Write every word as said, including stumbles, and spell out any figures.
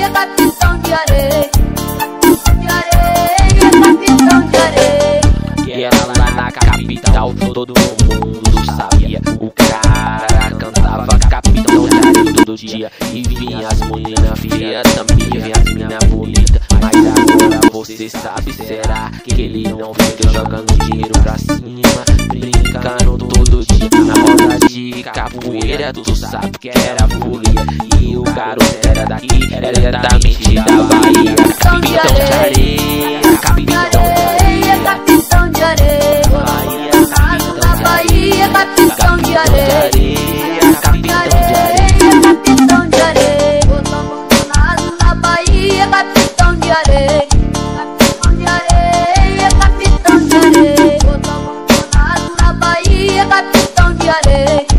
Bahia, capitão de areia. De areia, capitão de areia. E ela lá na capital, todo mundo sabia. O cara cantava capitão de areia todo dia. E vinha as meninas feias também, vinha as meninas bonitas. Mas agora você sabe, será que ele não fica jogando dinheiro pra cima, brincando todo dia na roda de capoeira? Tu sabe que era folia. E o garoto era daqui, era diretamente da Bahia. Capitão de areia, capitão de areia, capitão de areia. Na Bahia, capitão de areia. capitão de areia, Capitão de areia. Botou abandonado na Bahia, capitão de areia. Capitão de areia, capitão de areia. Botou abandonado na Bahia, capitão de areia.